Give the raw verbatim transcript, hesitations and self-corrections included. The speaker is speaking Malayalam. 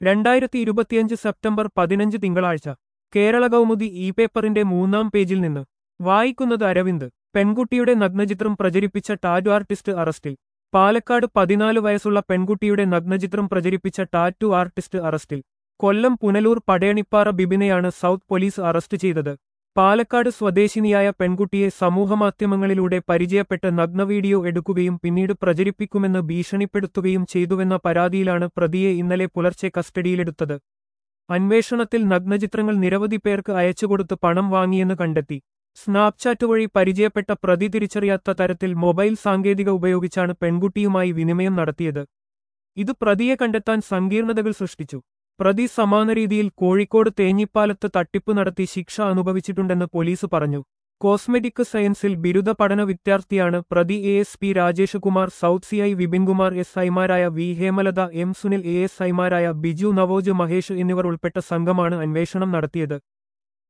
രണ്ടായിരത്തി ഇരുപത്തിയഞ്ച് സെപ്റ്റംബർ പതിനഞ്ച് തിങ്കളാഴ്ച കേരള കൗമുദി ഇ പേപ്പറിന്റെ മൂന്നാം പേജിൽ നിന്ന് വായിക്കുന്നത് അരവിന്ദ്. പെൺകുട്ടിയുടെ നഗ്നചിത്രം പ്രചരിപ്പിച്ച ടാറ്റു ആർട്ടിസ്റ്റ് അറസ്റ്റിൽ. പാലക്കാട് പതിനാല് വയസ്സുള്ള പെൺകുട്ടിയുടെ നഗ്നചിത്രം പ്രചരിപ്പിച്ച ടാറ്റു ആർട്ടിസ്റ്റ് അറസ്റ്റിൽ. കൊല്ലം പുനലൂർ പടയണിപ്പാറ ബിബിനെയാണ് സൗത്ത് പോലീസ് അറസ്റ്റ് ചെയ്തത്. പാലക്കാട് സ്വദേശിനിയായ പെൺകുട്ടിയെ സമൂഹമാധ്യമങ്ങളിലൂടെ പരിചയപ്പെട്ട് നഗ്ന വീഡിയോ എടുക്കുകയും പിന്നീട് പ്രചരിപ്പിക്കുമെന്ന് ഭീഷണിപ്പെടുത്തുകയും ചെയ്തുവെന്ന പരാതിയിലാണ് പ്രതിയെ ഇന്നലെ പുലർച്ചെ കസ്റ്റഡിയിലെടുത്തത്. അന്വേഷണത്തിൽ നഗ്നചിത്രങ്ങൾ നിരവധി പേർക്ക് അയച്ചുകൊടുത്ത് പണം വാങ്ങിയെന്ന് കണ്ടെത്തി. സ്നാപ്ചാറ്റ് വഴി പരിചയപ്പെട്ട പ്രതി തിരിച്ചറിയാത്ത തരത്തിൽ മൊബൈൽ സാങ്കേതിക ഉപയോഗിച്ചാണ് പെൺകുട്ടിയുമായി വിനിമയം നടത്തിയത്. ഇത് പ്രതിയെ കണ്ടെത്താൻ സങ്കീർണതകൾ സൃഷ്ടിച്ചു. പ്രതി സമാന രീതിയിൽ കോഴിക്കോട് തേഞ്ഞിപ്പാലത്ത് തട്ടിപ്പ് നടത്തി ശിക്ഷ അനുഭവിച്ചിട്ടുണ്ടെന്ന് പോലീസ് പറഞ്ഞു. കോസ്മെറ്റിക് സയൻസിൽ ബിരുദ പഠന വിദ്യാർത്ഥിയാണ് പ്രതി. A S P Rajesh Kumar, south C I Vipinkumar, S ഐമാരായ V Hemalatha, M Sunil, A S ഐമാരായ ബിജു, നവോജ്, മഹേഷ് എന്നിവർ ഉൾപ്പെട്ട സംഘമാണ് അന്വേഷണം നടത്തിയത്.